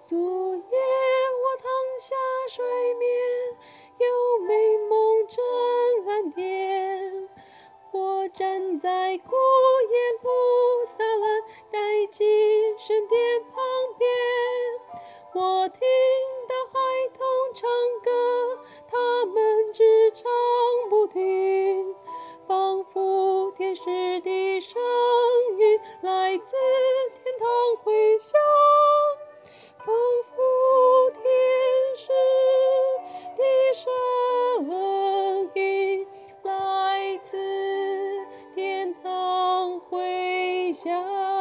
昨夜我躺下睡眠，有美梦真安典。我站在古耶路撒冷代祭神殿旁边，我听到孩童唱歌，他们只唱不停，仿佛天使的声音来自天堂回响，仿佛天使的声音来自天堂回响。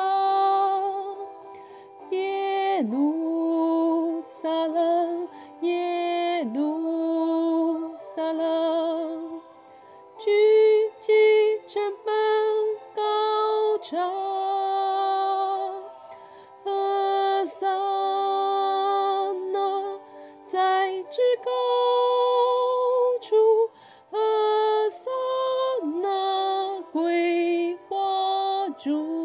耶路撒冷，耶路撒冷，举起城门高唱，和散那在至高处，和散那归华主。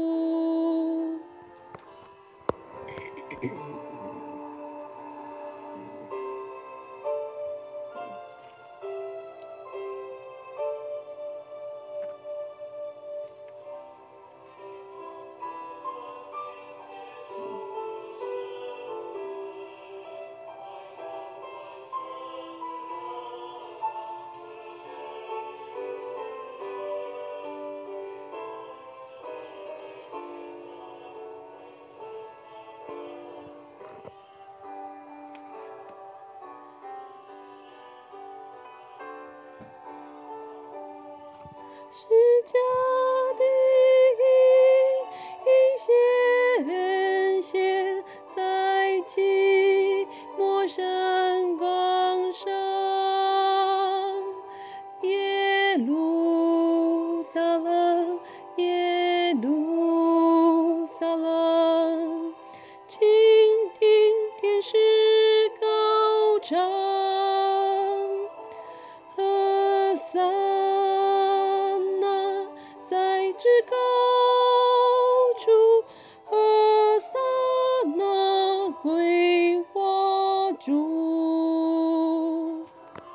释迦的音显现在寂寞深光上，耶路撒冷，耶路撒冷，倾听天使高唱，和散那在至高处，和散那归华主。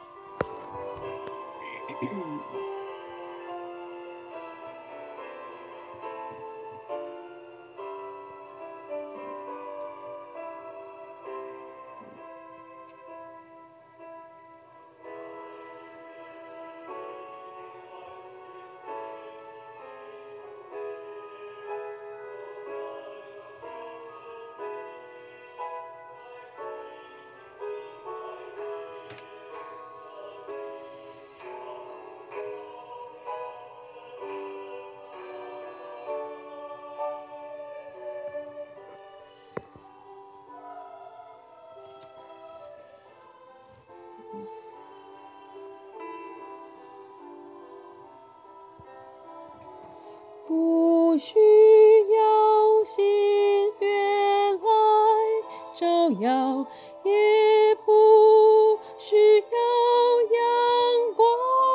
不需要星月来照耀，也不需要阳光，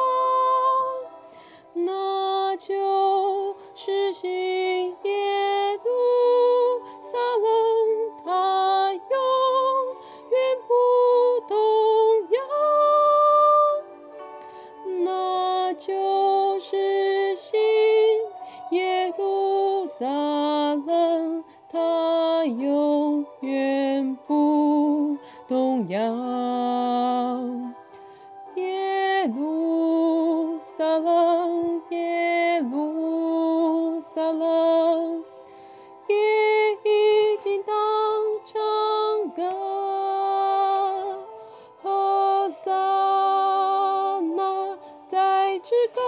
那就是新耶路撒冷，它永远不动摇，那就是新耶路撒冷，它永远不动摇。耶路撒冷，耶路撒冷，夜已经当唱歌，和散那在至高